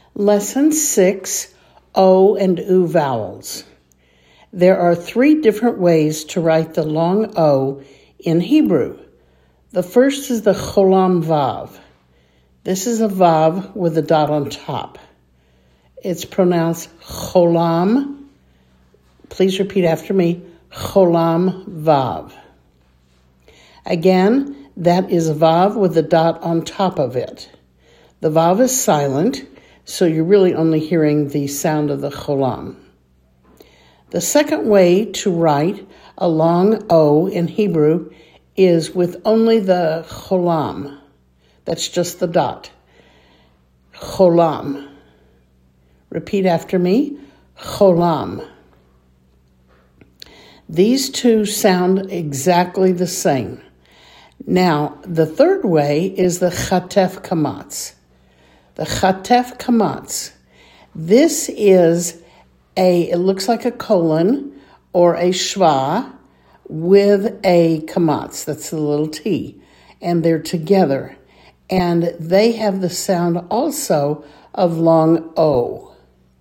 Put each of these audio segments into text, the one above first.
Lesson 6, O and U vowels. There are 3 different ways to write the long O in Hebrew. The first is the cholam vav. This is a vav with a dot on top. It's pronounced cholam. Please repeat after me, cholam vav. Again, that is a vav with a dot on top of it. The vav is silent, so you're really only hearing the sound of the cholam. The second way to write a long O in Hebrew is with only the cholam. That's just the dot. Cholam. Repeat after me. Cholam. These 2 sound exactly the same. Now, the third way is the chatef kamatz. The chatef kamatz. This is it looks like a colon or a shva with a kamatz. That's the little t. And they're together. And they have the sound also of long O.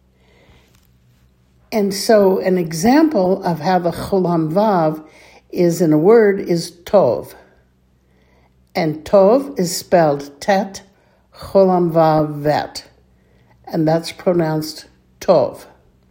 And so an example of how the cholam vav is in a word is tov. And tov is spelled tet, cholam vav vet. And that's pronounced tov.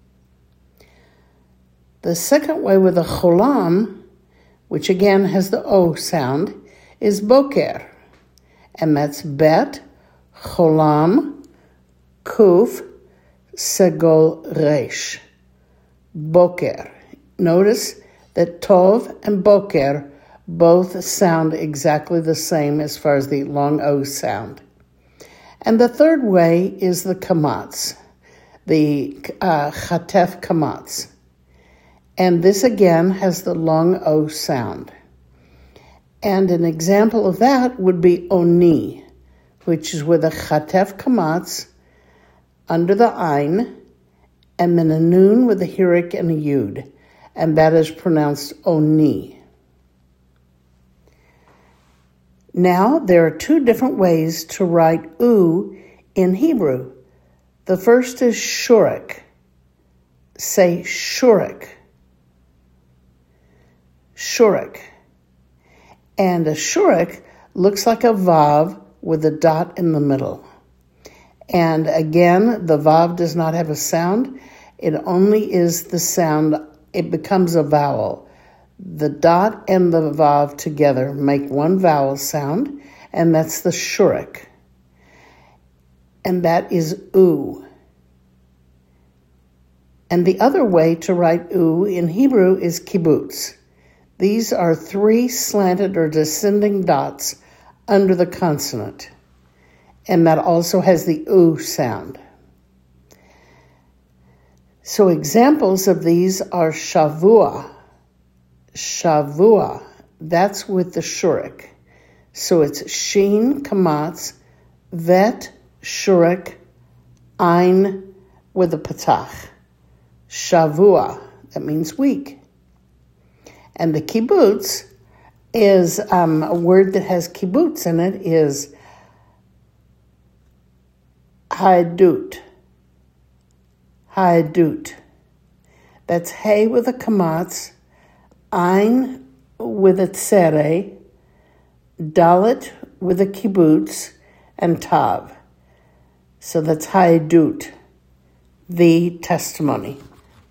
The second way with a cholam, which again has the O sound, is boker. And that's bet, cholam, kuf, segol, resh. Boker. Notice that tov and boker both sound exactly the same as far as the long O sound. And the third way is the kamatz, the chatef kamatz. And this again has the long O sound. And an example of that would be oni, which is with a chatef kamatz under the ein, and then a nun with a hirik and a yud, and that is pronounced oni. Now, there are 2 different ways to write U in Hebrew. The first is shurik. Say shurik. Shurik. And a shurik looks like a vav with a dot in the middle. And again, the vav does not have a sound. It only is the sound. It becomes a vowel. The dot and the vav together make one vowel sound, and that's the shurik. And that is U. And the other way to write U in Hebrew is kibbutz. These are 3 slanted or descending dots under the consonant. And that also has the U sound. So examples of these are shavua. Shavua. That's with the shurik. So it's shin, kamatz, vet, shurik, ein with a patach. Shavua. That means week. And the kibbutz is a word that has kibbutz in it is haidut. Haidut. That's hay with a kamatz, ein with a tsere, dalet with a kibbutz, and tav. So that's haidut, the testimony.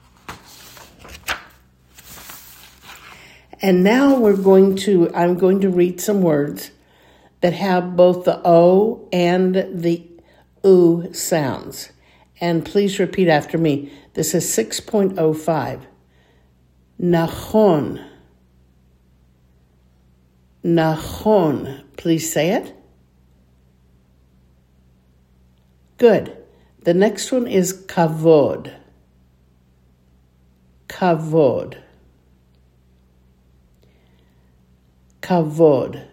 And now I'm going to read some words that have both the O and the U sounds. And please repeat after me. This is 6.05. Nachon. Nachon. Please say it. Good. The next one is kavod. Kavod. Kavod.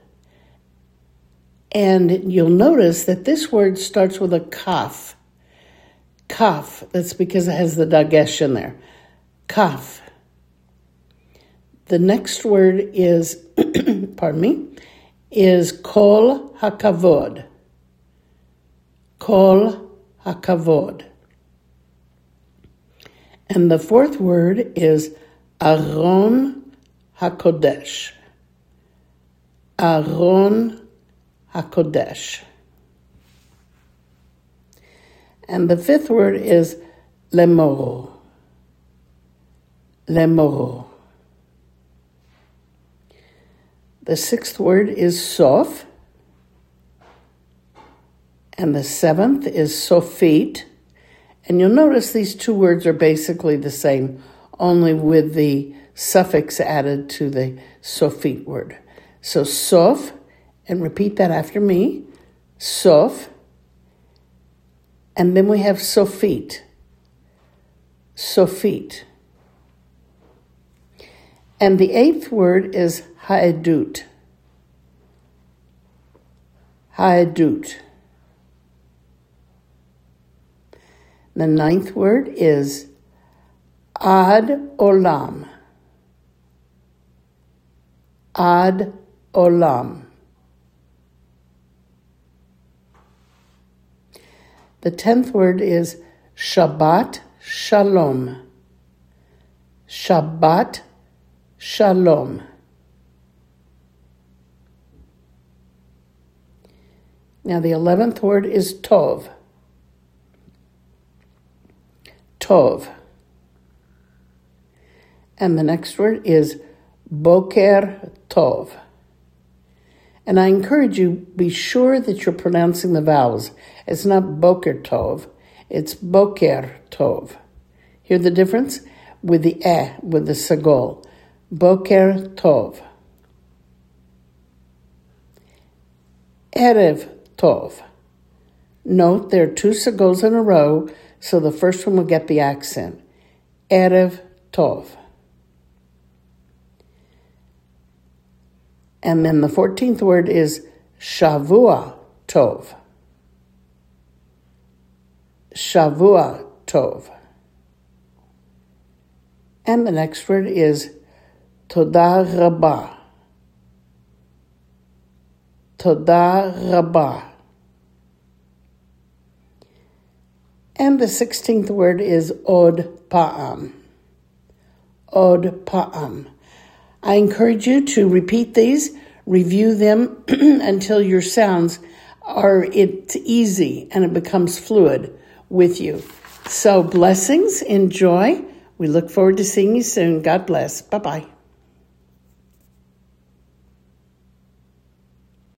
And you'll notice that this word starts with a kaf. Kaf. That's because it has the dagesh in there. Kaf. The next word is, is kol hakavod. Kol hakavod. And the fourth word is Aron HaKodesh. Aron HaKodesh. And the fifth word is Lemoro. Lemoro. The sixth word is Sof. And the seventh is Sofit. And you'll notice these two words are basically the same, only with the suffix added to the Sofit word. So Sof, and repeat that after me, Sof. And then we have Sofit. Sofit. And the eighth word is Haedut. Haedut. The ninth word is Ad Olam. Ad Olam. The 10th word is Shabbat Shalom. Shabbat Shalom. Now the 11th word is Tov. Tov. And the next word is Boker Tov. And I encourage you, be sure that you're pronouncing the vowels. It's not Boker Tov, it's Boker Tov. Hear the difference? With the with the sagol. Boker Tov. Erev Tov. Note there are two sagols in a row, so the first one will get the accent. Erev Tov. And then the 14th word is Shavua Tov. Shavua Tov. And the next word is Todah Rabbah. Todah Rabbah. And the 16th word is Od Pa'am. Od Pa'am. I encourage you to repeat these, review them until your sounds are easy and it becomes fluid with you. So blessings, enjoy. We look forward to seeing you soon. God bless. Bye-bye.